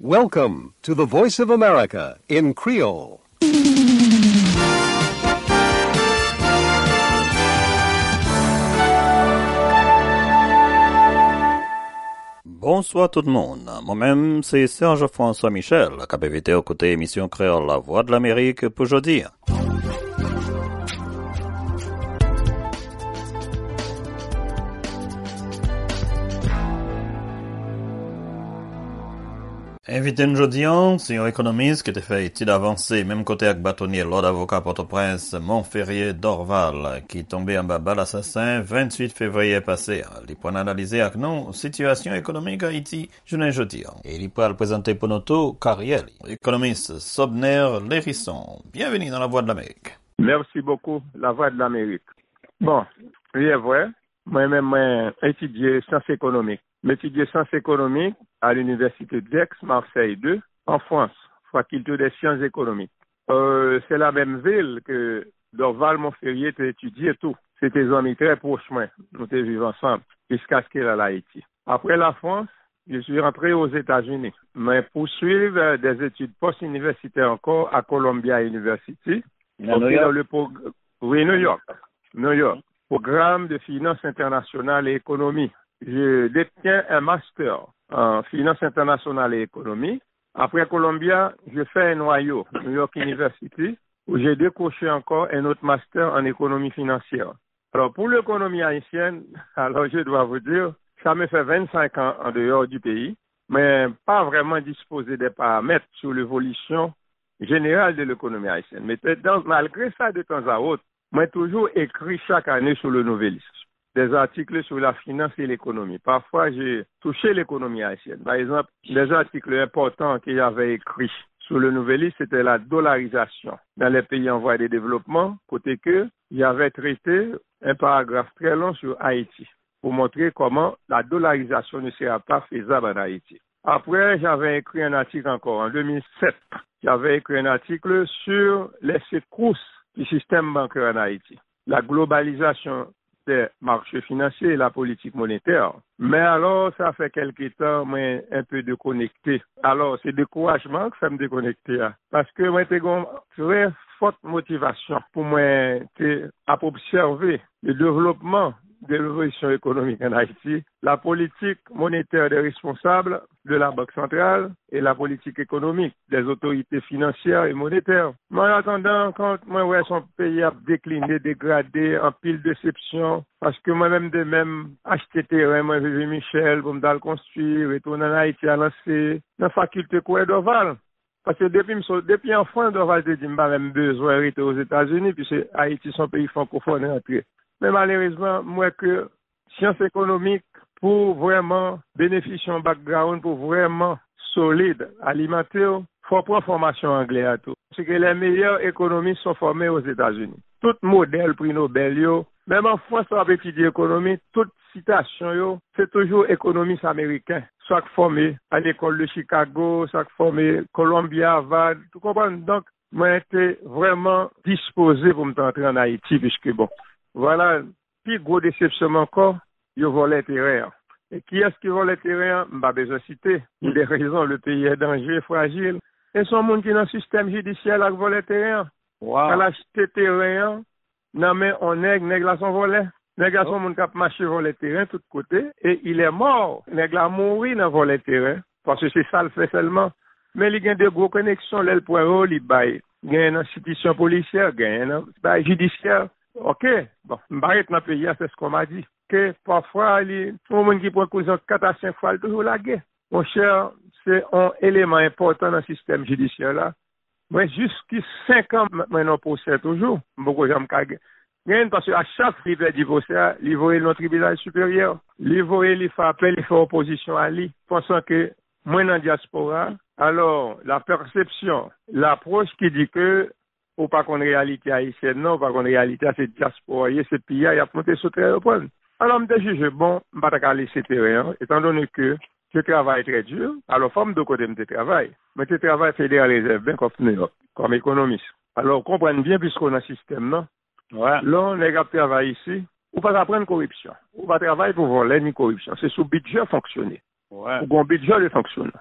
Welcome to the Voice of America in Creole. Bonsoir tout le monde. Moi-même, c'est Serge François Michel, qui a invité au côté émission Créole La Voix de l'Amérique pour aujourd'hui. Invité aujourd'hui, c'est un économiste qui a fait études avancées, même côté avec bâtonnier, l'ordre avocat Port-au-Prince, Montferrier d'Orval, qui est tombé en bas l'assassin 28 février passé. Il peut analyser avec nous situation économique Haïti, je n'ai jeudi. Et il peut le présenter pour nous tout, Cariel, économiste Sobner Lérisson. Bienvenue dans la Voix de l'Amérique. Merci beaucoup, la Voix de l'Amérique. Bon, oui, est vrai. Moi-même, j'ai étudié sciences économiques. J'ai étudié sciences économiques à l'université d'Aix, Marseille 2, en France, faculté des sciences économiques. C'est la même ville que Dorval Montferrier t'a étudié tout. C'était des amis très proches, moi. Nous étions vivants ensemble, jusqu'à ce qu'il aille à Haïti. Après la France, je suis rentré aux États-Unis, mais poursuivre des études post-universitaires encore à Columbia University. New York. Oui, New York. Programme de finance internationale et économie. Je détiens un master en finance internationale et économie. Après Columbia, je fais un noyau, New York University, où j'ai décoché encore un autre master en économie financière. Alors, pour l'économie haïtienne, alors je dois vous dire, ça me fait 25 ans en dehors du pays, mais pas vraiment disposé des paramètres sur l'évolution générale de l'économie haïtienne. Mais malgré ça, de temps à autre, moi, toujours écrit chaque année sur le Nouvelisme, des articles sur la finance et l'économie. Parfois, j'ai touché l'économie haïtienne. Par exemple, des articles importants qu'il y avait écrits sur le Nouvelisme, c'était la dollarisation dans les pays en voie de développement, côté que il y avait traité un paragraphe très long sur Haïti, pour montrer comment la dollarisation ne sera pas faisable en Haïti. Après, j'avais écrit un article encore en 2007. J'avais écrit un article sur les secousses du système bancaire en Haïti, la globalisation des marchés financiers et la politique monétaire. Mais alors, ça fait quelque temps, moi, un peu déconnecté. Alors, c'est découragement que ça me déconnecte, parce que moi, j'ai une très forte motivation pour moi à observer le développement de l'évolution économique en Haïti, la politique monétaire des responsables de la Banque centrale et la politique économique des autorités financières et monétaires. Moi, en attendant, quand moi, ouais, son pays a décliné, dégradé, en pile de déception, parce que moi-même, de même, acheter terrain, moi, j'ai vu Michel, pour me construire, retourner en Haïti à lancer, dans la faculté Coué d'Orval. Parce que depuis enfant, Dorval te dit, m'a même besoin d'être aux États-Unis, puis c'est Haïti, son pays francophone, rentré. Mais malheureusement, moi que sciences économiques, pour vraiment bénéficier d'un background, pour vraiment solide, alimenter, faut prendre formation anglaise à tout. C'est que les meilleurs économistes sont formés aux États-Unis. Tout modèle prix Nobel, même en France, on a étudié économie, toute citation, c'est toujours économiste américain. Soit formé à l'école de Chicago, soit formé Columbia, Harvard, tu comprends? Donc, moi, j'étais vraiment disposé pour me rentrer en Haïti, puisque bon, voilà, puis gros déception encore, ils volent terrain. Et qui est-ce qui vole terrain? Pas besoin de citer. Pour des raisons, le pays est dangereux, fragile. Et son monde qui est dans le système judiciaire qui vole terrain. Wow. Elle a acheté terrain, non mais on nègre là son volet. Nègre là son monde qui a marché voler terrain de tous côtés. Et il est mort. Nègre là mouru dans voler terrain. Parce que c'est ça le fait seulement. Mais il y a de gros connexions, là, le point haut, il baille. Il y a une institution policière, il y a une judiciaire. Ok, bon, m'arrête dans le pays, c'est ce qu'on m'a dit. Que parfois, il y a un monde qui prend cause 4 à 5 fois, toujours la guerre. Mon cher, c'est un élément important dans le système judiciaire là. Moi, jusqu'à 5 ans, maintenant, pour ça, toujours, beaucoup de gens me parce qu'à chaque fois qu'il veut divorcer, il va dans le tribunal supérieur. Il va, il fait appel, il fait opposition à lui, pensant que, moi, dans la diaspora, alors, la perception, l'approche qui dit que, ou pas qu'on réalité haïtienne, non, pas qu'on réalité c'est diaspora, c'est pays, il y a monté sur le terrain. Alors, je me juge, bon, je ne vais pas laisser terrain, étant donné que je travaille très dur, alors, forme de côté de travail, mais je travaille fédéral réserve bien comme économiste. Alors, comprenez bien, puisqu'on a un système, non? Ouais. Là, les gars travaillent ici, ou pas apprendre corruption, ou pas travailler pour voler ni corruption, c'est sous budget fonctionner. Ouais. Ou bon budget de fonctionner.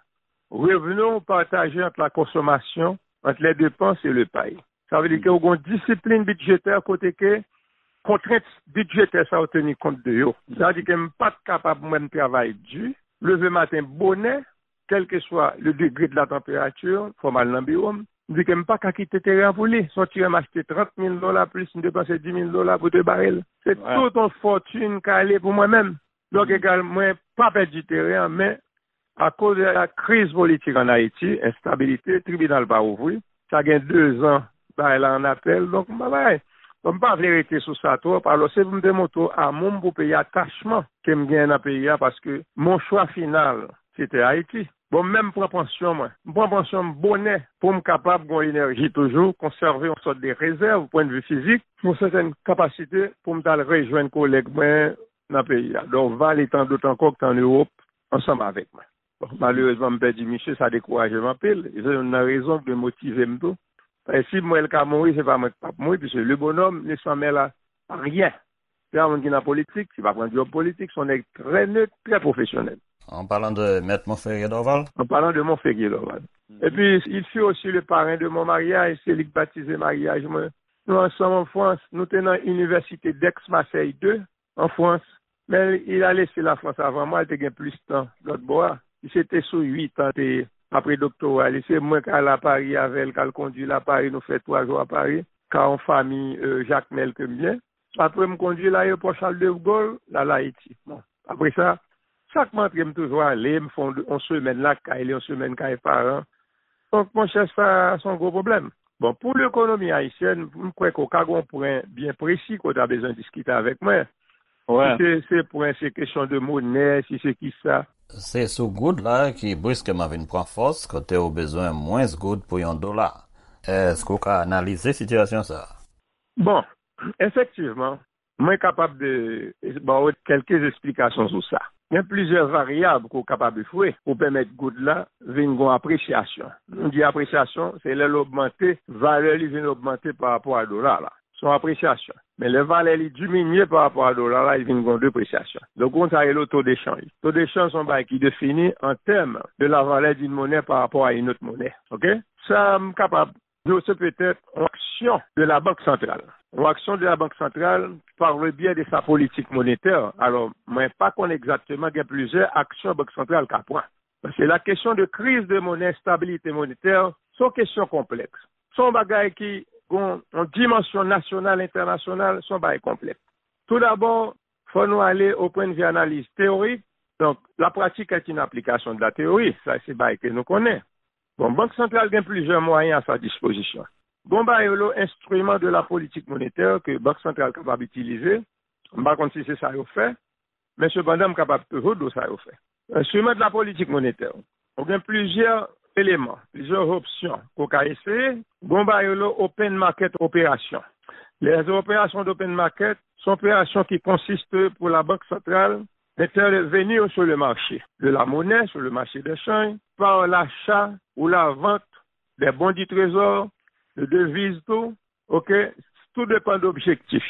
revenons partager entre la consommation, entre les dépenses et le pays. Ça veut dire qu'il y a une discipline budgétaire côté que contraintes budgétaires ça tenir compte de yo. Ça veut dire que je ne suis pas capable de travailler dur, lever matin bonnet, quel que soit le degré de la température, faut mal dans le bureau. Je dis que je ne suis pas capable de quitter terrain pour lui. Sortir m'acheter $30,000 plus, me dépenser $10,000 pour te barrer. C'est toute une fortune qu'elle est pour moi-même. Donc, également, pas perdre du terrain, mais à cause de la crise politique en Haïti, instabilité, tribunal pas ouvert. Ça gagne 2 ans, bah, là, en appel. Donc, bah, je ne pas vérité sur ça, toi, parce que c'est pour me démontrer à mon pour payer attachement que je gagne dans le pays, parce que mon choix final, c'était Haïti. Bon, même pour pension, moi, pour pension bonnet, pour me capable d'avoir l'énergie toujours, conserver une sorte de réserve, au point de vue physique, pour certaines capacités, pour me d'aller rejoindre collègues, moi, dans le pays. Donc, va les temps d'autant encore que en Europe, ensemble avec moi. Bon, malheureusement, je perdu Michel, ça décourage ma pile. J'ai une raison de motiver me tout. Et si moi, le cas mourir, c'est pas moi qui pas mourir, puisque le bonhomme ne s'en mêle à rien. C'est un monde qui est dans la politique, c'est pas un job politique, son est très neutre, très professionnel. En parlant de Maître Montferrier d'Orval? En parlant de Montferrier d'Orval. Et puis, il fut aussi le parrain de mon mariage, c'est lui qui baptisé mariage. Nous, ensemble en France, nous tenons l'université d'Aix-Marseille 2, en France. Mais il a laissé la France avant moi, il était plus de temps, l'autre bois. Il s'était sous 8 ans, après doctorat. C'est moi qui allé à Paris avec elle, qui a conduit à Paris, nous fait 3 jours à Paris, car en famille Jacques Mel que bien. Après, me conduit à l'aéroport Charles de Gaulle, là, Haïti. Bon. Après ça, chaque mois, je me toujours aller, me font une semaine là, une semaine quand parents. Donc, mon cher, ça, c'est un gros problème. Bon, pour l'économie haïtienne, je crois qu'au cas où on pourrait bien précis qu'on a besoin de discuter avec moi. Ouais. Si c'est pour ces questions de monnaie, si c'est qui ça. C'est ce good là qui brusquement vient prendre force quand tu as besoin moins good pour $1. Est-ce qu'on peut analyser la situation ça? Bon, effectivement, moi suis capable de quelques explications sur ça. Il y a plusieurs variables qu'on est capable de faire pour permettre good là une appréciation. On dit appréciation, c'est l'augmenter, valeur vient augmenter par rapport à dollar là. Son appréciation. Mais le valeur diminue par rapport à dollar là, il vient une dépréciation. Donc on a le taux d'échange. Le taux d'échange sont qui définit en termes de la valeur d'une monnaie par rapport à une autre monnaie. OK? Ça me capable c'est peut-être une action de la Banque centrale. Une action de la Banque centrale par le biais de sa politique monétaire. Alors, moi, pas qu'on exactement, il y a plusieurs actions de la Banque centrale qu'à point. Parce que la question de crise de monnaie, stabilité monétaire, sont questions complexes. Sont bagailles qui ont une dimension nationale, internationale, sont bagailles complexes. Tout d'abord, il faut nous aller au point de vue analyse théorique. Donc, la pratique est une application de la théorie. Ça, c'est bagaille que nous connaissons. Bon, Banque centrale a plusieurs moyens à sa disposition. Bon, bah, il y a l'instrument de la politique monétaire que Banque centrale est capable d'utiliser. Je ne sais pas si c'est ça qu'il fait, mais cependant, je suis capable de ça qu'il fait. L'instrument de la politique monétaire. On a plusieurs éléments, plusieurs options qu'on peut essayer. Bon, bah, il y a l'open market opération. Les opérations d'open market sont opérations qui consistent pour la Banque centrale d'intervenir sur le marché de la monnaie, sur le marché des changes, par l'achat ou la vente des bons du trésor, de devises, tout, ok? Tout dépend d'objectifs.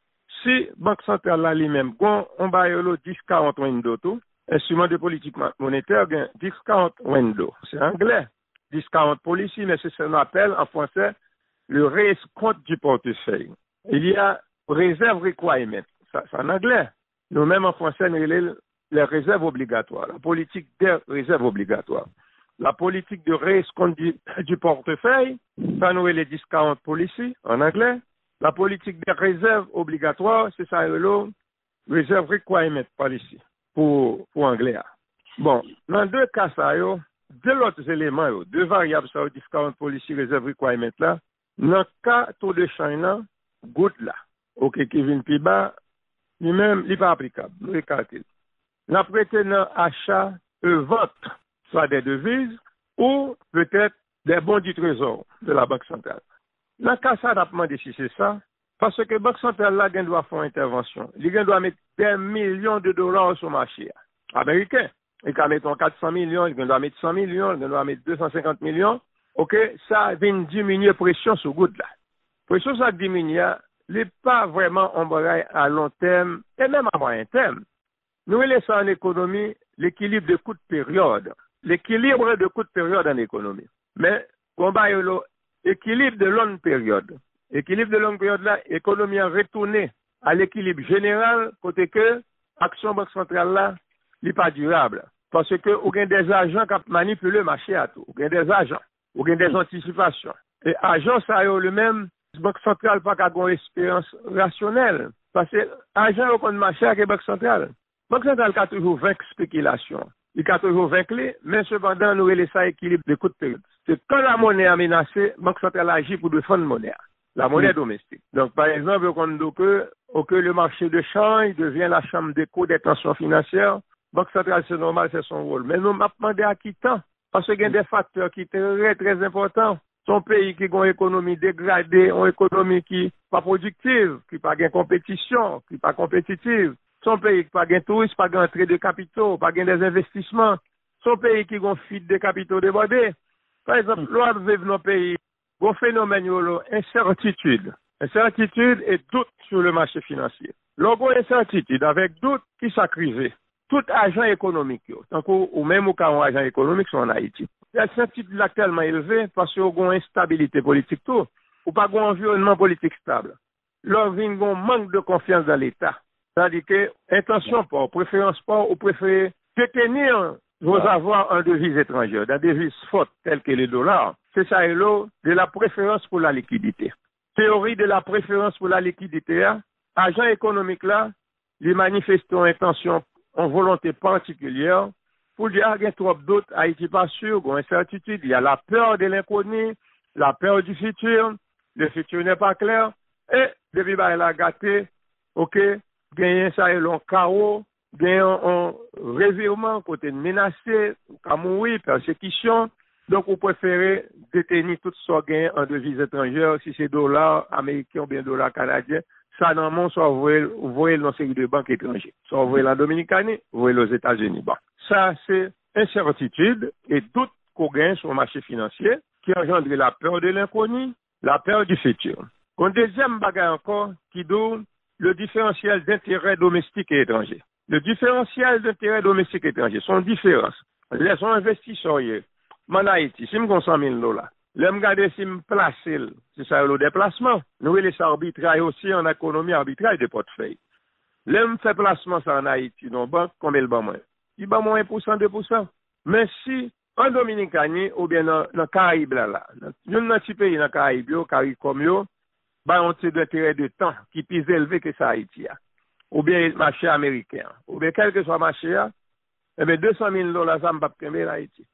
Si Banque centrale là lui-même, on va y aller 10-40 window tout, instrument de politique monétaire, 10-40 window. C'est anglais. 10-40 policy, mais c'est ce qu'on appelle en français le rescompte du portefeuille. Il y a reserve requirement. Ça, c'est en anglais. Nous-mêmes en français, nous avons les réserves obligatoires, la politique des réserves obligatoires. La politique de rescompte du portefeuille, ça nous est les discount policy en anglais. La politique des réserves obligatoires, c'est ça le reserve requirement policy pour anglais. Bon, dans deux cas, ça deux autres éléments, deux variables, ça discount policy, reserve requirement là. Dans le cas taux de change, good là. OK, qui vient plus bas, lui-même, il n'est pas applicable. Nous écartons. La prêté dans achat vente, soit des devises, ou peut-être des bons du trésor de la Banque centrale. Dans le cas, ça a demandé si c'est ça, parce que la Banque centrale là, elle doit faire une intervention. Elle doit mettre des millions de dollars sur le marché américain. Il doit mettre 400 millions, il doit mettre 100 millions, il doit mettre 250 millions. OK, ça vient diminuer la pression sur le goutte là. La pression, ça diminue. Il n'est pas vraiment un bagage à long terme et même à moyen terme. Nous laissons en économie l'équilibre de coûts de période. l'équilibre de courte période en économie. Mais, combat l'équilibre de longue période. L'équilibre de longue période là, l'économie a retourné à l'équilibre général, côté que action banque centrale là, n'est pas durable. Parce que, vous avez des agents qui manipulent le marché à tout. Vous avez des agents. Vous avez des anticipations. Et agents, ça est le même, banque centrale pas qu'à une expérience rationnelle. Parce que, agent, au compte marché avec banque centrale. Banque centrale a toujours vaincu spéculation. Il a toujours vaincu, mais cependant, nous laissons ça équilibre de courte période. C'est quand la monnaie est menacée, banque centrale agit pour défendre la monnaie. La monnaie domestique. Donc, par exemple, on dit que le marché de change devient la chambre d'écho des tensions financières. Banque centrale, c'est normal, c'est son rôle. Mais nous, m'avons demandé à qui temps? Parce qu'il y a des facteurs qui sont très, très importants. Son pays qui a une économie dégradée, une économie qui n'est pas productive, qui n'a pas de compétition, qui n'est pas compétitive. Son pays qui n'a pas de tourisme, pas d'entrée de capitaux, pas des investissements. Son pays qui a une fuite de capitaux débordés. Par exemple, l'on vivre dans nos pays, un phénomène incertitude. Incertitude et doute sur le marché financier. Lorsqu'on a incertitude avec doute, qui s'accrise? Tout agent économique, ou même au cas où agent économique sont en Haïti. L'incertitude est tellement élevée parce qu'il y a une instabilité politique tout, ou pas un environnement politique stable. Là, il y a un manque de confiance dans l'État. C'est-à-dire que intention pas, préférence pas, ou préférez détenir vos avoirs en devises étrangères, dans des devises fortes telles que les dollars. C'est ça et là de la préférence pour la liquidité. Théorie de la préférence pour la liquidité, agent économique là, les manifestants intention en volonté particulière pour dire qu'il y a trop d'autres, Haïti pas sûr, il y a incertitude, il y a la peur de l'inconnu, la peur du futur, le futur n'est pas clair, et depuis il a gâté, ok, gagner ça et long chaos, gagner un revirement côté menacé, camouille, persécution, donc vous préférez détenir tout ce gain en devises étrangères, si c'est dollars américains ou bien dollars canadiens, ça dans mon soit vous voyez dans série de banques étrangères. Soit vous voyez la Dominicanie, vous voyez aux États-Unis. Bon. Ça, c'est incertitude et doute qu'on gagne sur le marché financier qui engendre la peur de l'inconnu, la peur du futur. Un deuxième bagage encore qui donne le différentiel d'intérêt domestique et étranger. Le différentiel d'intérêt domestique et étranger sont différences. Les investisseurs, en Haïti, si je me 100 000 $, là, je regarde si je place, c'est ça le déplacement. Nous, les arbitrages aussi en économie, arbitrage de portefeuille. Là, je fais placement ça en Haïti, dans banque, combien il bat moins? Il bat moins 1%, 2%. Mais si, en Dominicanie, ou bien dans le Caraïbe, là, dans un petit pays dans le Caraïbe, Caraïbe comme yo, bah, on tire d'intérêt de temps qui est plus élevé que ça Haïti, ou bien le marché américain, ou bien quel que soit le marché, eh bien, 200 000 $, ça ne va pas Haïti.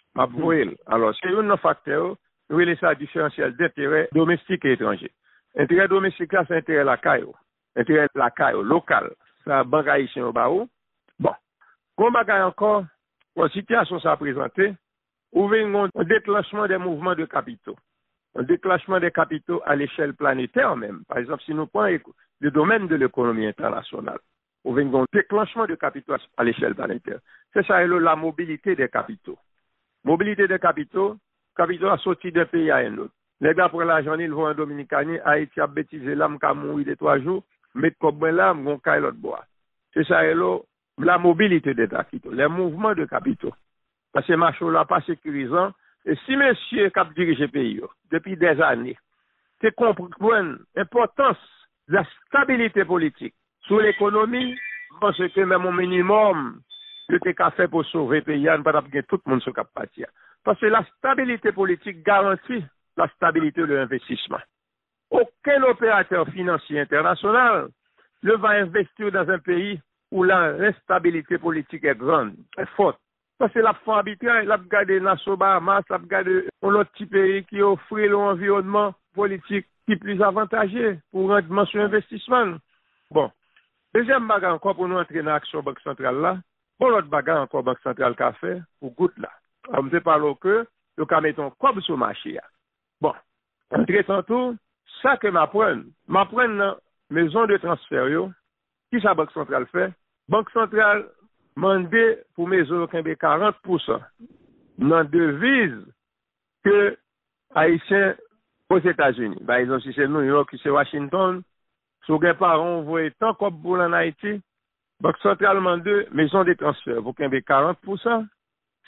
Alors, c'est un facteur, nous laissons ça différentiel d'intérêt domestique et étranger. Intérêt domestique, là, c'est intérêt la caillou. Intérêt la caillou, local. Ça, banque haïtienne au bas. Bon. Comme bagaille encore, la situation s'est présentée, ouvrir un déclenchement des mouvements de capitaux. Un déclenchement des capitaux à l'échelle planétaire même. Par exemple, si nous prenons le domaine de l'économie internationale, ouvrir un déclenchement de capitaux à l'échelle planétaire. C'est ça, la mobilité des capitaux. Mobilité des capitaux a sorti d'un pays à un autre. Les gars pour l'argent, ils vont en Dominicanie, Haïti a bêtisé l'âme, qu'a mouru de 3 jours, mettre comme l'âme, on caille l'autre bois. C'est ça, la mobilité des capitaux, les mouvements de capitaux. Parce que marché là pas sécurisant. Et si monsieur cap dirige le pays, depuis des années, c'est comprendre l'importance de la stabilité politique sur l'économie, parce que même au minimum, le TK fait pour sauver le pays, ne pas tout le monde se cap partir. Parce que la stabilité politique garantit la stabilité de l'investissement. Aucun opérateur financier international ne va investir dans un pays où l'instabilité politique est grande, est forte. Parce que la fois arbitraire, la regardé Nassau Bahamas, la regardé un autre petit pays qui offre l'environnement politique qui est plus avantageux pour rendement sur investissement. Bon. Deuxième bagarre encore pour nous entrer dans l'action Banque centrale là. Bon, l'autre bagarre encore Banque centrale qu'a fait pour goutte là. On me parle que le cas mettons comme sur le marché. Bon. Entre tantôt, ça que m'apprenne dans maison de transfert, qui sa Banque centrale fait? Banque centrale mandé pour maison de 40% dans devise que Haïtiens aux États-Unis. Par exemple, si c'est New York, si c'est Washington, si vous n'avez pas envoyé tant comme pour en Haïti, Banque centrale mandé maison de transfert, vous avez 40%.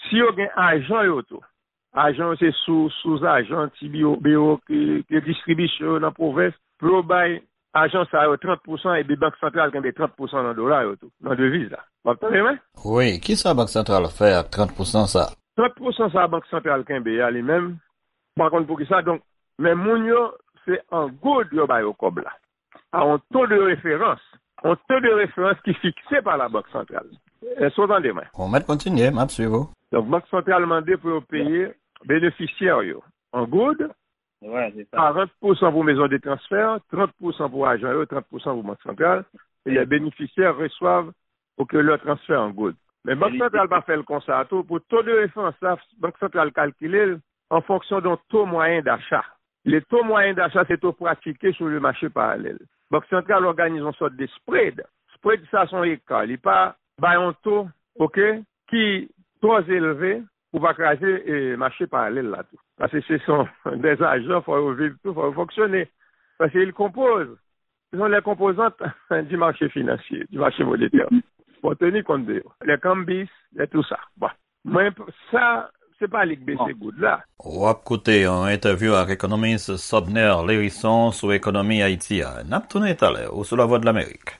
si yo gen agent yo tout, agent c'est sous-agent, BO qui distribution dans province, pour bay agent ça yo 30% et banque centrale qui 30% dans dollar yo tout, dans devise là. Vous entendez moi? Oui, qui ça Banque centrale fait avec 30% ça? 30% ça banque centrale qui lui-même. Par contre pour qui ça donc mais moun yo c'est en good yo bay au cob là. À un taux de référence qui est fixé par la Banque centrale. Est-ce que vous entendez moi? On va continuer, m'a suivre. Donc, Banque centrale demande pour payer bénéficiaires yo. En good, Ouais, c'est ça. 40% pour maison de transfert, 30% pour agent, 30% pour Banque centrale, et les bénéficiaires reçoivent pour que leur transfert en good. Mais Banque centrale va faire le constat pour taux de référence, la Banque centrale calcule en fonction d'un taux moyen d'achat. Le taux moyen d'achat, c'est taux pratiqué sur le marché parallèle. Banque centrale organise une sorte de spread. Spread, ça, son écart. Il n'est pas un taux, OK, qui trop élevé pour pas craser le marché parallèle là tout. Parce que ce sont des agents, il faut vivre tout, il faut fonctionner. Parce qu'ils composent. Ce sont les composantes du marché financier, du marché monétaire. Pour tenir compte de les cambis et tout ça. Bon. Mais ça, c'est pas les BC good là. On va écouter une interview avec l'économiste Sobner Lérisson sur l'économie haïtienne. N'a pas tourné à l'heure ou sur la voie de l'Amérique.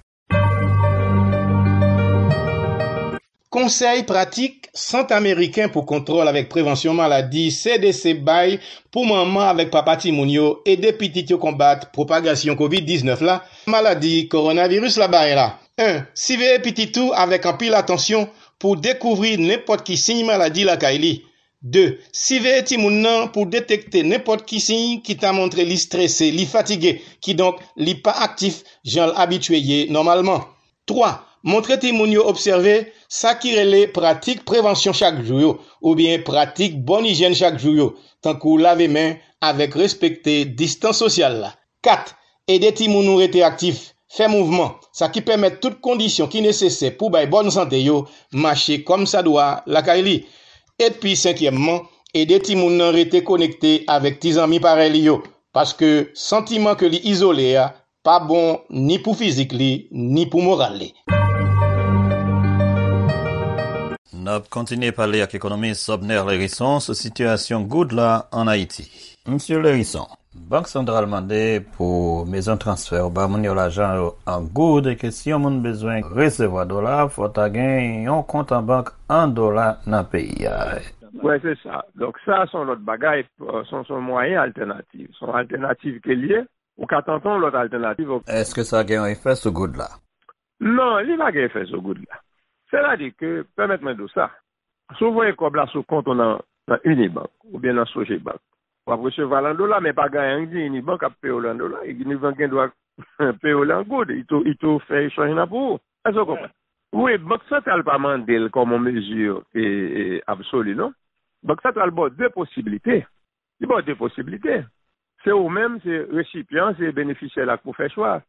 Conseil pratique Centre américain pour contrôle avec prévention maladie CDC Bay pour maman avec papa Timounio et des petits combattre propagation COVID-19 là, maladie coronavirus là. 1. Suivez petit tout avec un pile attention pour découvrir n'importe qui signe maladie la Kaili. 2. Suivez Timounan pour détecter n'importe qui signe qui t'a montré li stressé, li fatigué, qui donc li pas actif, genre habitué normalement. 3. Montrez Timounio observer ça qui relève pratique prévention chaque jour ou bien pratique bonne hygiène chaque jour tant qu'on lave main avec respecter distance sociale. 4. Aider Timounou rester actif, faire mouvement, ça qui permet toutes conditions qui nécessaires pour bay bonne santé yo, marcher comme ça doit la Kaili. Et puis cinquièmement, aider Timounou rester connecté avec tes amis pareil yo parce que sentiment que li isolé a pas bon ni pour physique li ni pour moral li. Nous continuons à parler avec l'économiste Sobner Lérisson sur la situation good là en Haïti. Monsieur Lérisson, Banque centrale demandé pour maison transfert, bah mon yo l'argent en good et que si on a besoin recevoir dollars, faut gagner un compte en banque en dollars dans le pays. Ouais, c'est ça. Donc ça, sont l'autre bagaille, sont moyens alternatifs. Sont alternatives qui liées, ou qu'attendons l'autre alternative. Est-ce que ça a un effet sur good là? Non, il va gagner effet sur good là. C'est-à-dire que, permettez-moi de ça, si vous voyez comme là sur compte dans Unibank, ou bien dans Sogebank, on va recevoir l'en dollar, mais pas gagner un Unibank à payer l'en dollar, et Unibank doit payer l'en good, il te fait échanger là pour vous. Est-ce que vous comprenez? Oui, Banque centrale pas mandé comme mesure absolue, non? Banque centrale a deux possibilités. Il a deux possibilités. C'est vous-même, c'est récipient, c'est bénéficiaire là pour faire choix.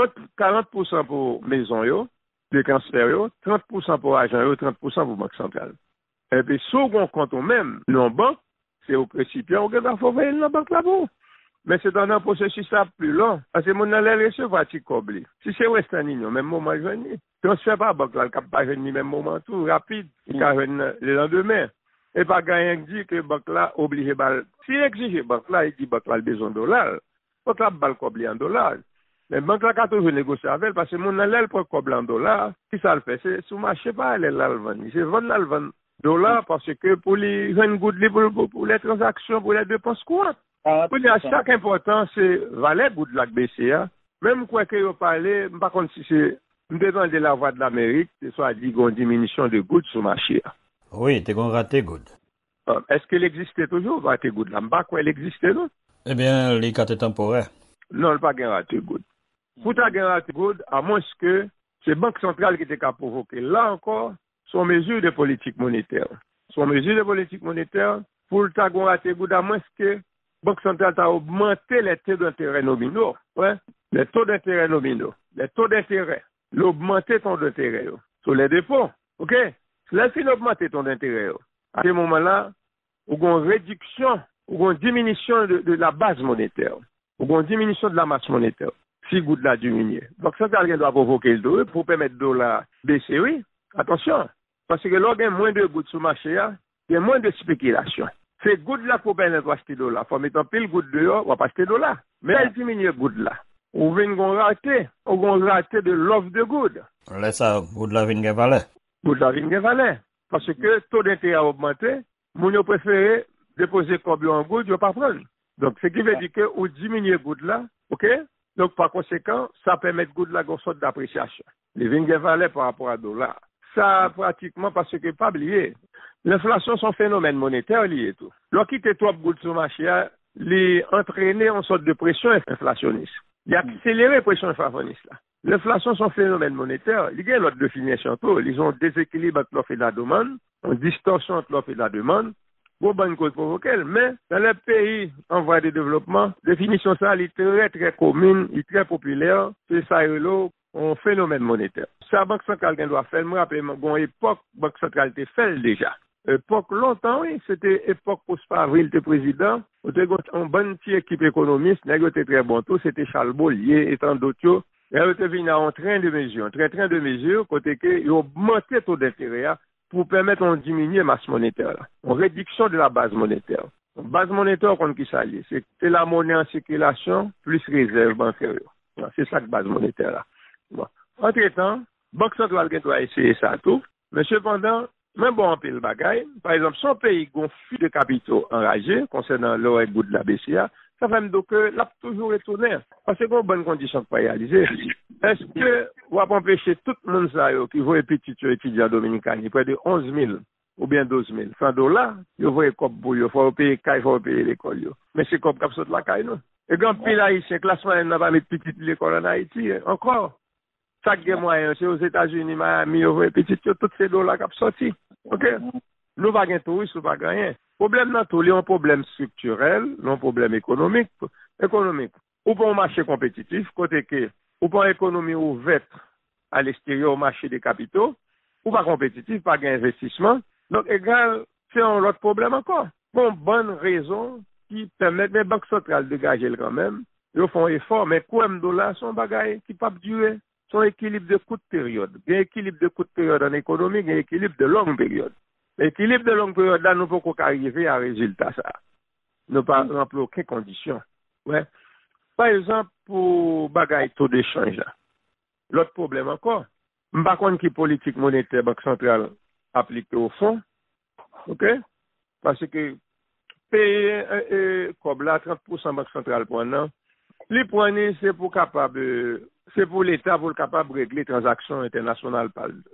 40% pour maison, de transfert, 30% pour agent, 30% pour banque centrale. Et puis, si on compte même, non banque, c'est au récipient, on va faire veiller la banque là-bas. Mais c'est dans un processus plus long. Parce que mon allait recevoir petit coblé. Si c'est Western Union, même moment, je vais transfert pas banque là, le pas venir même moment tout rapide, il va venir le lendemain. Et pas gagner dit que banque là obligé bal. Si exige banque là, il dit banque là besoin de dollars. Banque là bal coblé en dollars. Mais banque là a toujours négocié avec parce que mon allait pour coblé en dollars. Qui ça le fait? C'est sous marché pas elle là le vendre. C'est vendre le vendre dollars parce que pour les jeunes gouttes pour les transactions, pour les dépenses courantes. Pour à chaque important, c'est valet bout de la BCA. Même quoi que vous parlez, par contre, si c'est, nous devons de la voie de l'Amérique, c'est soit dit qu'on diminution de gouttes sur le marché. Oui, t'es qu'on raté good. Est-ce qu'elle existait toujours, raté good? Là, pas quoi elle existait, non? Eh bien, les cartes temporaires. Non, elle pas raté good. Pour ta raté good, à moins que c'est Banque centrale qui était qu'à provoquer. Là encore, sont mesures de politique monétaire. Sont mesures de politique monétaire pour ta raté good, à moins que Banque centrale a augmenté les taux d'intérêt nominaux. Ouais? Les taux d'intérêt nominaux. Les taux d'intérêt. L'augmenter ton d'intérêt. Sur les dépôts. OK? Là, si l'augmenter ton d'intérêt. À ce moment-là, ou une réduction, ou une diminution de la base monétaire. Ou une diminution de la masse monétaire. Si goutte la diminuer. Donc, ça, quelqu'un doit provoquer le dollar pour permettre le dollar baisser, oui. Attention. Parce que là, il y a moins de gouttes sur le marché, Il y a moins de spéculation. C'est good là pour permettre acheter $. Faut mettre un pile good dehors, on va pas acheter $. Mais elle diminue good là. Ou vient gon raté de l'offre de good. Laisse ça, good la vin gen valeur. Good la vin gen valeur. Parce que taux d'intérêt a augmenté, moun yo préféré déposer comme en good, yo pas prendre. Donc ce qui veut dire que ou diminuer good là, OK? Donc par conséquent, ça permet good là gon sorte d'appréciation. Les vin gen valeur par rapport à dollar. Ça pratiquement parce que pas oublier, l'inflation c'est un phénomène monétaire lié tout. Lorsqu'il était trop good sur le marché, les entraîner en sorte de pression inflationniste. Il a accéléré la pression inflationniste là. L'inflation c'est un phénomène monétaire. Il y a l'autre définition tout. Ils ont déséquilibre entre l'offre et la demande, une distorsion entre l'offre et la demande. Bon, bonne cause provoquée, mais dans les pays en voie de développement, définition ça, elle est très très commune, elle est très populaire. C'est ça un phénomène monétaire. Ça, la Banque centrale doit faire, moi, rappelle, bon, époque, la Banque centrale était fait déjà. Époque longtemps, oui, c'était époque post-Favre, était président. On était une bonne petite équipe économiste, il était très bon tout, c'était Charles Bollier et tant d'autres. Et elle était venue en train de mesure, côté que, ils ont augmenté le taux d'intérêt pour permettre de diminuer la masse monétaire, là. Une réduction de la base monétaire. La base monétaire, comme qui s'allie, c'est la monnaie en circulation plus réserve bancaire. C'est ça que base monétaire, là. Bon. Entre-temps, Banque centrale doit essayer ça tout, mais cependant, même bon en pile bagaille, par exemple, son pays gonfle de capitaux enragés concernant l'or et goût de la BCA, ça fait donc que l'a toujours retourné. Parce qu'on a bonne condition pour réaliser. Est-ce que vous va empêcher tout le monde ça, qui veut petit étudiant dominicain, près de 11 000 ou bien 12 000 $, vous voyez comme pour vous, faut payer caille, faut payer l'école. Mais c'est comme ça la caille, non? Et quand pile haïtien, classement n'a pas mis petite l'école en Haïti, encore. Chaque moyen, c'est aux États-Unis, Miami, vous voyez petit, tous ces $, qui sorti. OK? Nous pas gain touristes, nous pas gagner. Problème dans tout, il y a un problème structurel, un problème économique. Ou pas un marché compétitif, côté que, ou pas une économie ouverte à l'extérieur au marché des capitaux, ou pas compétitif, pas gain investissement. Donc, égal, c'est un autre problème encore. Bon, bonne raison qui permet les banques centrales de dégager quand même. Ils font un effort, mais quoi, $, sont bagailles qui peuvent durer. Son équilibre de courte période. Il y a un équilibre de courte période en économie, il y a un équilibre de longue période. L'équilibre de longue période, là, nous ne pouvons pas arriver à un résultat, ça. Nous ne pouvons pas remplir aucune condition. Ouais. Par exemple, pour bagaille taux d'échange, là. L'autre problème encore, je ne sais pas qui politique monétaire Banque centrale appliquée au fond. OK? Parce que payer comme là, 30% Banque centrale pour un an, les points, c'est pour capable. C'est pour l'État pour le capable de régler les transactions internationales.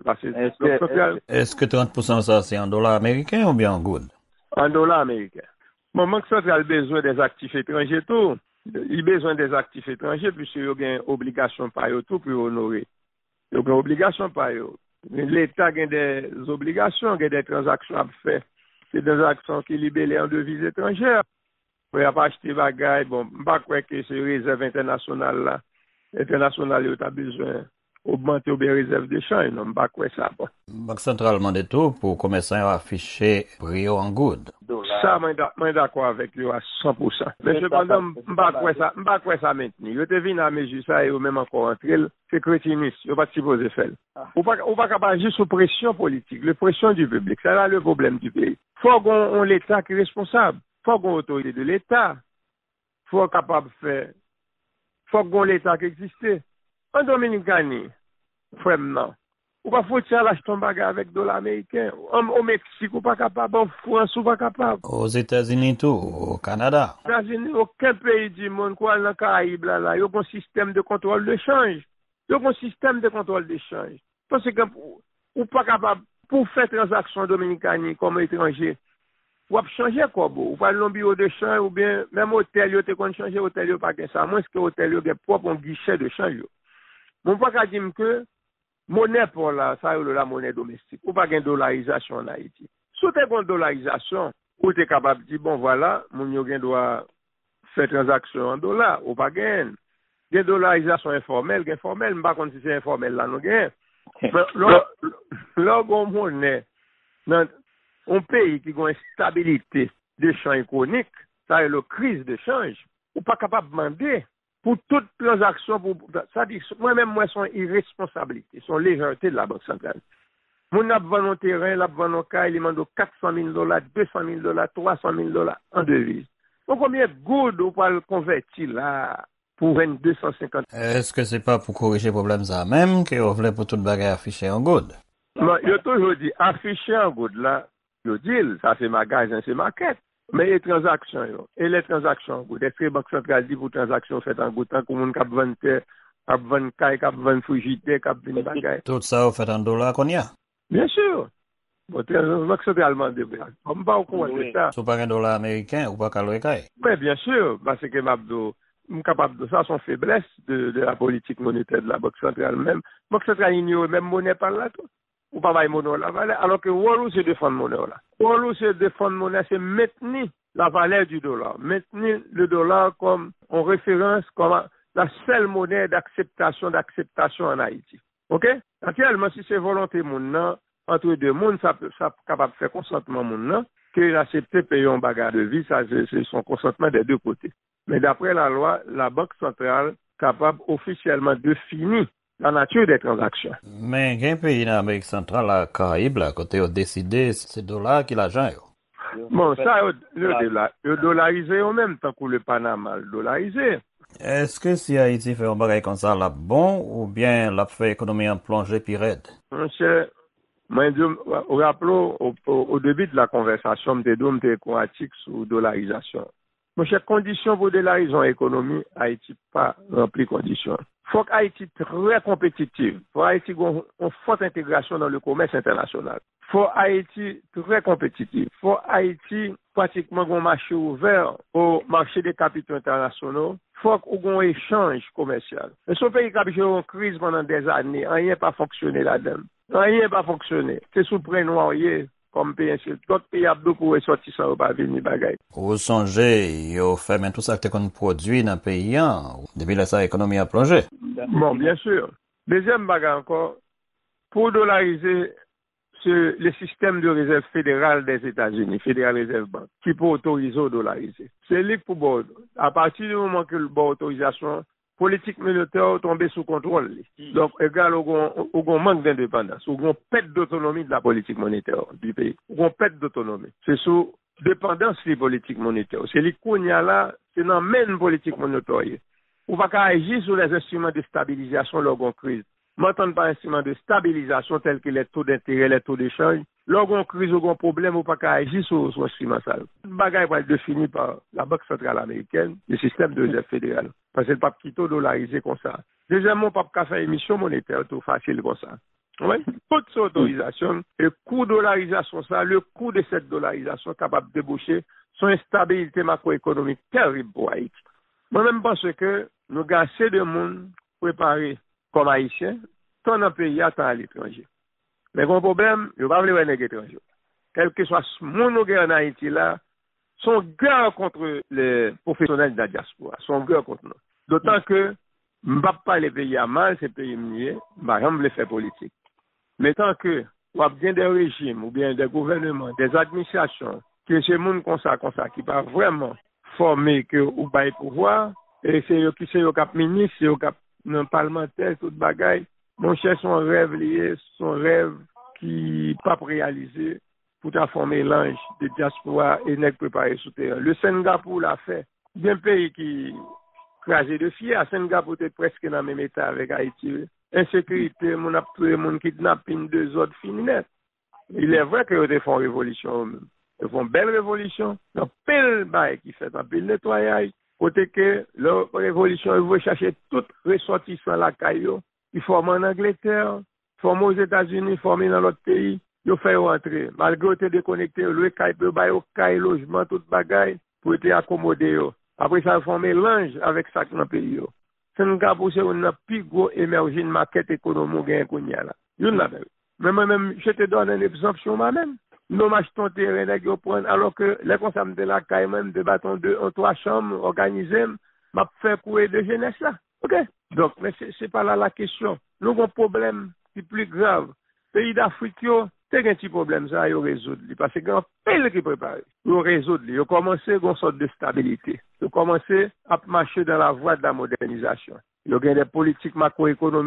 Est-ce que 30% ça, c'est en dollars américains ou bien en good? En dollars américains. Mon Banque centrale a besoin des actifs étrangers, tout. Il a besoin des actifs étrangers, puisqu'il y a une obligation par eux, tout, pour honorer. Il y a une obligation par eux. L'État a des obligations, il y a des transactions à faire. C'est des actions qui libellent en devises étrangères. Il n'y a pas acheter bagaille. Bon, je ne sais pas que ces réserves internationales là. International, il a besoin d'augmenter les réserves d'échange. Non, pas quoi ça. Bon. Banque centrale demande tout pour commerçants afficher prix en good. Ça, je suis d'accord avec lui à 100%. Mais cependant, je ne pas quoi ça maintenant. Il te vient à mesure ça et même encore entrer, c'est crétinisme. Il ne pas supposé faire. On pas capable agir sous pression politique, la pression du public. C'est là le problème du pays. Il faut qu'on ait l'État qui est responsable. Il faut qu'on ait l'autorité de l'État. Il faut capable de faire. Faut qu'on l'État qui existe. En Dominicanie, frère, non. Ou pas faut tirer l'acheter un bagage avec $, américain. Au Mexique, ou pas capable. En France, ou pas capable. Aux États-Unis tout, au Canada. Aux États-Unis, aucun pays du monde, quoi, dans les Caraïbes, là, il y a un système de contrôle d'échange. Il y a un système de contrôle d'échange. Parce que, ou pas capable, pour faire transaction Dominicanie comme étranger, ou changer quoi, ou pas le bureau de change, ou bien, même hôtel, yo te kon changer hôtel, yo pas que ça, moins que hôtel, yo gen propre un guichet de change, yo. Mon pas qu'à dire que, monnaie pour la, ça, la monnaie domestique, ou pas gen dollarisation en Haïti. Si tu as une dollarisation, ou tu es capable de dire, bon, voilà, mon yo gen doit faire transaction en dollars, ou pas gen. Gen dollarisation informelle, gen formelle, m'pas kon si c'est informel là, non gen. Là, on monnaie, un pays qui a une stabilité de change chronique, ça est la crise de change, ou pas capable de demander pour toute transaction, ça dit, moi-même, moi, son irresponsabilité, son légèreté de la Banque centrale. Moun ap vend un terrain, l'ap vend un cas, il demande $400,000, $200,000, $300,000 en devise. Donc combien de good ou pas le convertir là pour 250? Est-ce que c'est pas pour corriger le problème ça même que vous voulez pour toute bagarre afficher en good? Bon, yo toujours dit afficher en good là, yo dit ça c'est magasin, c'est maquette. Mais les transactions, et les transactions en good, est-ce que la Banque centrale dit pour transactions faites en good, tant que moun kap vend terre, kap vend caille, kap vend frigidité, kap vend bagaille? Tout ça, vous faites en dollars qu'on y a? Bien sûr. Bon, la Banque centrale m'a dit, on pas au courant de ça. Si vous pas un dollar américain, ou pas qu'à l'oreille? Oui, bien sûr, parce que m'abdo, capable de ça, son faiblesse de la politique monétaire de la Banque centrale même. La Banque centrale ignore même monnaie par là, tout. Ou pas bailler monnaie la valeur, alors que Wallou c'est défendre monnaie là. Wallou c'est défendre monnaie, c'est maintenir la valeur du dollar, maintenir le dollar comme en référence, comme la seule monnaie d'acceptation en Haïti. Ok? Actuellement, si c'est volonté moun entre deux mondes, ça capable de faire consentement moun que accepter payer un bagage de vie, ça c'est son consentement des deux côtés. Mais d'après la loi, la Banque centrale capable officiellement de définir la nature des transactions. Mais il y a un pays dans l'Amérique centrale, la Caraïbe, là, côté où décidé, c'est dollar qui l'argent. Bon, ça, le dollarisé en même temps que le Panama, le dollarisé. Est-ce que si Haïti fait un bagage comme ça, là, bon, ou bien l'a fait économie en plongée puis raide? Monsieur, moi, rappelons au début de la conversation, m'étais chromatique sur dollarisation. Mon cher, condition pour dollariser l'économie, Haïti pas rempli conditions. Faut qu'Haïti très compétitive. Faut Haïti une forte intégration dans le commerce international. Faut Haïti très compétitif. Faut Haïti pratiquement un marché ouvert au marché des capitaux internationaux. Faut qu'on ait un échange commercial. Mais ce pays qui a eu une crise pendant des années, rien n'a pas fonctionné là-dedans. Rien n'a pas fonctionné. C'est sous prénom comme pays, d'autres pays abdou pour sortir ça ou pas venir bagaille. Vous songez, vous faites même tout ça que qu'on produit dans le pays, depuis là, ça, l'économie a plongé. Bon, bien sûr. Deuxième bagaille encore, pour dollariser le système de réserve fédérale des États-Unis, Federal Reserve Bank, qui peut autoriser ou dollariser. C'est lui pour bord. À partir du moment que le bord autorisation, politique monétaire tombée sous contrôle. Donc, égal au manque d'indépendance, au grand perte d'autonomie de la politique monétaire du pays, au grand perte d'autonomie. C'est sous dépendance des politiques monétaires. C'est les cognas là, c'est dans même politique monétaire. On va pas agir sur les instruments de stabilisation lors d'une crise. M'entend pas instruments de stabilisation tels que les taux d'intérêt, les taux d'échange. Lors d'une crise ou d'un problème, on va pas agir sur instrument ça. Le bagage va être défini par la Banque centrale américaine, le système de réserve fédérale. Parce que le pape qui dollarisé comme ça. Deuxièmement, pas qu'à faire émission monétaire tout facile comme ça. Oui? Toute cette autorisation, le coût de dollarisation, ça, le coût de cette dollarisation capable de déboucher sur une stabilité macroéconomique terrible pour Haïti. Moi-même, pense que nous avons assez de monde préparé comme Haïtiens, tant dans le pays, tant à l'étranger. Mais le problème, il ne va pas vouloir les étrangers. Quel que soit ce monde en Haïti là, sont guerre contre les professionnels de la diaspora, sont guerre contre nous. D'autant que, je ne vais pas les pays à mal, ces pays miniers, je ne vais pas les faire politique. Mais tant que, il y a bien des régimes, ou bien des gouvernements, des administrations, que ces gens comme ça, qui ne pas vraiment formés que ou pas pouvoir, et c'est eux qui sont cap ministre, c'est eux cap non parlementaire, tout bagaille. Mon cher, son rêve lié, son rêve qui pas réalisé pour former l'ange de diaspora et n'est préparé sous terrain. Le Singapour l'a fait. Bien pays qui crasé de fier, Singapour était presque dans le même état avec Haïti. Insécurité, mon aptoué, mon kidnapping, deux autres finis. Il est vrai qu'ils font révolution eux-mêmes. Ils font belle révolution. Il y a pile bail qui fait un pile nettoyage. Côté que la révolution, ils vont chercher tout ressortissant la caillou. Ils forment en Angleterre, forment aux États-Unis, forment dans l'autre pays. Ils font rentrer. Malgré qu'ils étaient déconnectés, le caille peut bailler au caille, logement, tout bagaille, pour être accommodé. Après ça, ils font mélange avec ça dans le pays. Singapour, c'est une plus gros émergence de maquette économique qu'on y a là. Mais moi-même, je te donne un exemple sur moi-même. Nous achetons terrain, alors que les consommateurs de la caille, même de bâtons en 3 chambres organisées, m'a fait courir de jeunesse là. OK? Donc, mais c'est pas là la question. Nous avons un problème qui est plus grave. Pays d'Afrique, c'est un petit problème, ça, ils résoudre. Parce que grand pays qui prépare. Ils résoudre. Ils ont commencé une sorte de stabilité. Ils ont commencé à marcher dans la voie de la modernisation. Ils ont des politiques macroéconomiques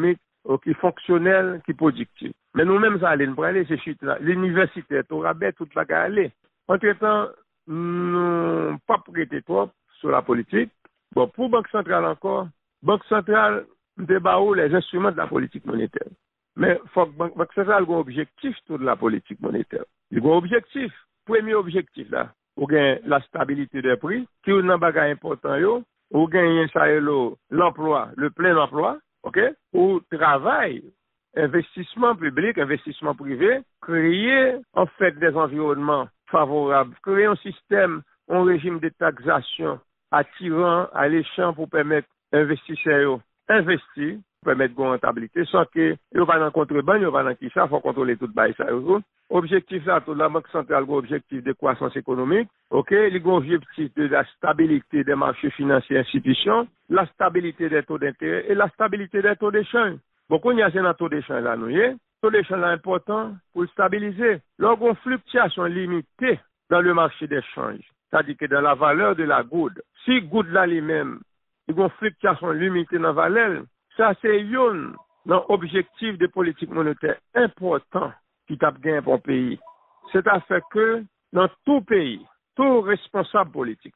qui fonctionnel, qui productif. Mais nous-mêmes, ça allait, nous aller, c'est chute là. L'université, tout rabais, toute la aller. Entre-temps, nous pas prêter trop sur la politique. Bon, pour Banque centrale encore, Banque centrale, débat les instruments de la politique monétaire. Mais faut que Banque centrale ait un objectif tout de la politique monétaire. Il y a un objectif. Premier objectif là, ou gain la stabilité des prix, qui est un bagage important yo, ou gain l'emploi, le plein emploi, OK? Ou travail, investissement public, investissement privé, créer en fait des environnements favorables, créer un système, un régime de taxation attirant, alléchant pour permettre investisseurs investir, pour permettre de rentabilité, sans que ils va dans contrebande, ils va dans qui ça, faut contrôler tout bail ça. Objectif là, toute la Banque centrale a un objectif de croissance économique, OK, il a un objectif de la stabilité des marchés financiers et institutions, la stabilité des taux d'intérêt et la stabilité des taux d'échange. Beaucoup il y a un taux d'échange là, nous y taux d'échange là important pour le stabiliser. Lors d'une fluctuation limitée dans le marché d'échange, c'est-à-dire que dans la valeur de la goutte, si goutte là lui-même, il y a une fluctuation limitée dans la valeur, ça c'est un objectif de politique monétaire important qui tape gain pour le pays. C'est à fait que dans tout pays, tout responsable politique,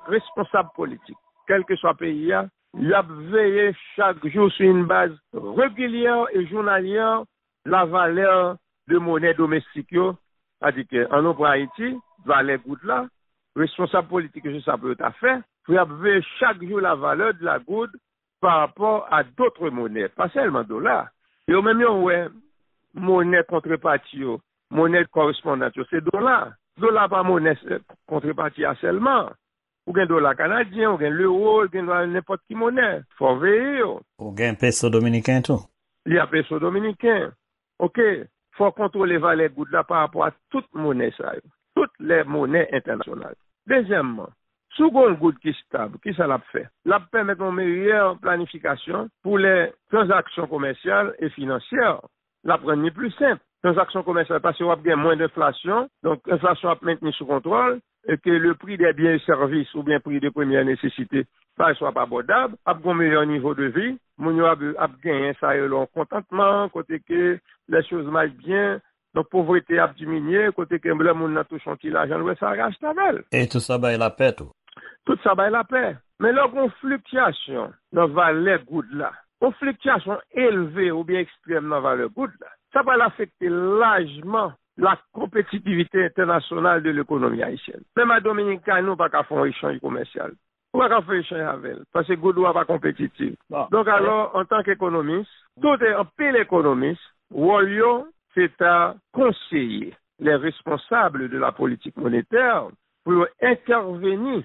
quel que soit le pays, il a veillé chaque jour sur une base régulière et journalière la valeur de monnaie domestique. C'est-à-dire qu'en pour Haïti, valeur goutte là, responsable politique, je sais pas tout fait, il a veillé chaque jour la valeur de la goutte par rapport à d'autres monnaies, pas seulement dollars. Et au même temps, ouais, monnaie contrepartie, monnaie correspondante, c'est dollars. Dollar pas monnaie contrepartie seulement. Ou gen dollar canadien, ou gen l'euro, ou gen n'importe qui monnaie. Faut veiller. Ou gen peso dominicain tout. Il y a peso dominicain. OK. Faut contrôler les valeurs gouttes là par rapport à toute monnaie ça. Toutes les monnaies internationales. Deuxièmement, second goutte qui est stable, qui ça l'a fait? L'a permet une meilleure planification pour les transactions commerciales et financières. La prendre plus simple. Transactions commerciales parce qu'il y a moins d'inflation, donc l'inflation a maintenu sous contrôle et que le prix des biens et services ou bien prix de première nécessité ne soit pas abordable, a un meilleur niveau de vie, mon a gagné ça et leur contentement, côté que les choses marchent bien, donc pauvreté a diminué, côté que le monde a tout chanté l'argent, ça arrache ta belle. Et tout ça va la paix tout. Tout ça va la paix. Mais là, une fluctuation dans la valeur goutte là, une fluctuation élevée ou bien extrême dans la valeur goutte là, ça va affecter largement la compétitivité internationale de l'économie haïtienne. Même à Dominicaine, nous, pas qu'à faire un échange commercial. On va pas faire un échange avec elle, parce que Goudou n'est pas compétitif. Bon. Donc alors, en tant qu'économiste, tout est un peu l'économiste, Wolio, c'est à conseiller les responsables de la politique monétaire pour intervenir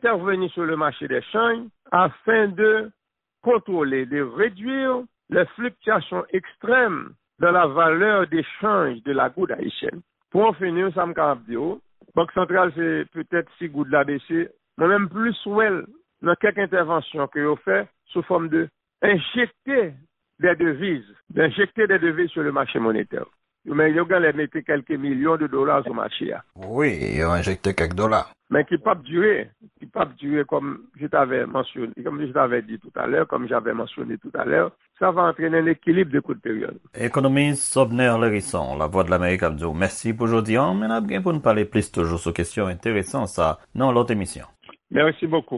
sur le marché d'échange afin de contrôler, de réduire les fluctuations extrêmes dans la valeur d'échange de la goutte haïtienne. Pour en finir, ça me dit, Banque centrale, c'est peut-être si goutte la baissé, mais même plus well, dans quelques interventions que vous fait sous forme de d'injecter des devises sur le marché monétaire. Mais il y a mis quelques millions de dollars au marché. Oui, ils ont injecté quelques dollars. Mais qui ne peuvent pas durer comme je t'avais mentionné, comme je t'avais dit tout à l'heure, comme j'avais mentionné tout à l'heure. Ça va entraîner un équilibre de courte période. Économiste Sobner Lerisson, la Voix de l'Amérique, Abdou. Merci pour aujourd'hui. Mais on a bien pour nous parler plus toujours sur questions intéressantes, ça, dans l'autre émission. Merci beaucoup.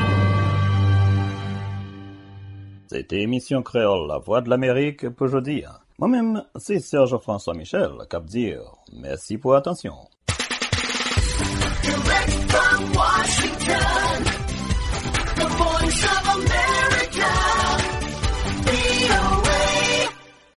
C'était émission créole, la Voix de l'Amérique pour aujourd'hui. Moi-même, c'est Serge François Michel, cap dire merci pour l'attention.